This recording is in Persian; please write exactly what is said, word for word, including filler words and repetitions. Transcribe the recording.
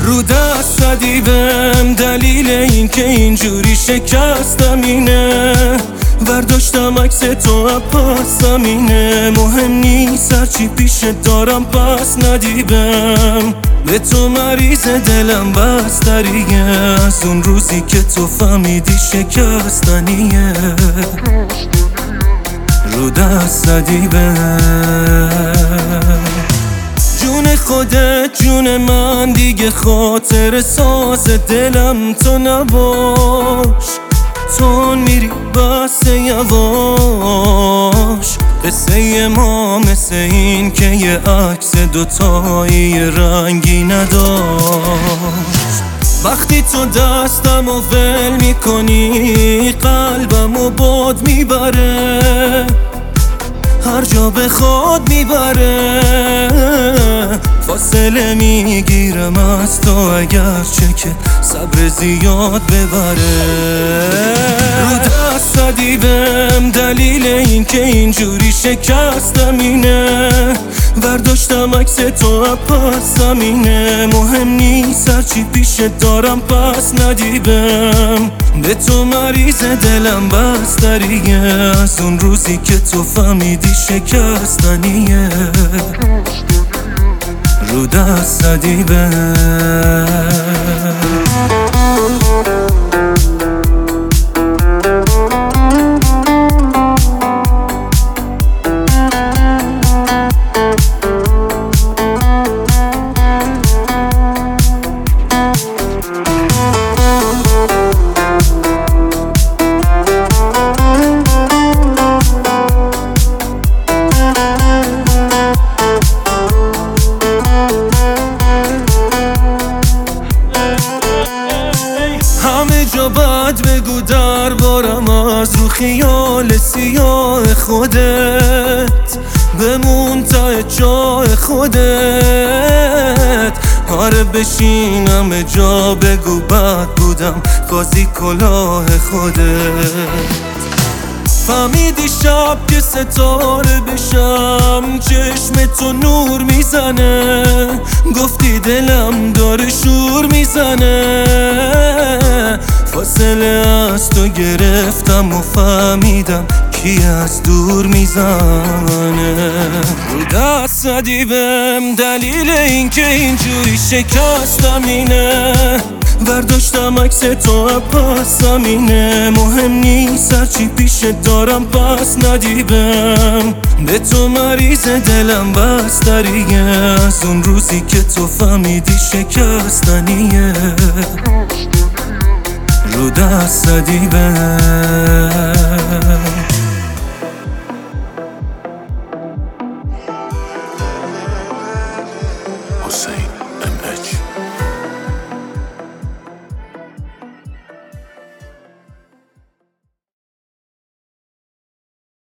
رو دست ندیدم دلیل این که اینجوری شکستم اینه، برداشتم عکس تو پاسم اینه، مهم نیست هرچی پیش دارم پس ندیدم، به تو مریض دلم بستریه، از اون روزی که تو فهمیدی شکستنیه، رو دست ندیدم. جون خودت جون من دیگه خاطر ساز دلم تو نباش، تون میری بس یواش، قصه ما مثل این که یه عکس دوتایی رنگی نداشت، وقتی تو دستم و ول میکنی قلبم و باد میبره، هر جا بخواد میبره، فاصله میگیرم از تو اگرچه که صبر زیاد ببره، رو دست ندیدم دلیل این که اینجوری شکستم اینه، برداشتم عکس تو پاسم اینه، مهم نیست هرچی پیش دارم پس ندیدم، به تو مریض دلم بستریه، از اون روزی که تو فهمیدی شکستنیه، رو دست ندیدم. جا باید بگو دربارم از رو خیال سیاه خودت، بمون تا جای خودت، آره بشینم جا بگو بد بودم قاضی کلاه خودت، فهمیدی شب که ستاره بشم چشم تو نور میزنه، گفتی دلم داره شور میزنه، فاصله از تو گرفتم و فهمیدم کی از دور میزنه، رو دست ندیدم دلیل این که اینجوری شکستم اینه، برداشتم عکس تو پاسم اینه، مهم نیست هرچی پیش دارم پس ندیدم، به تو مریض دلم بستریه، از اون روزی که تو فهمیدی شکستنیه، رو دست ندیدم.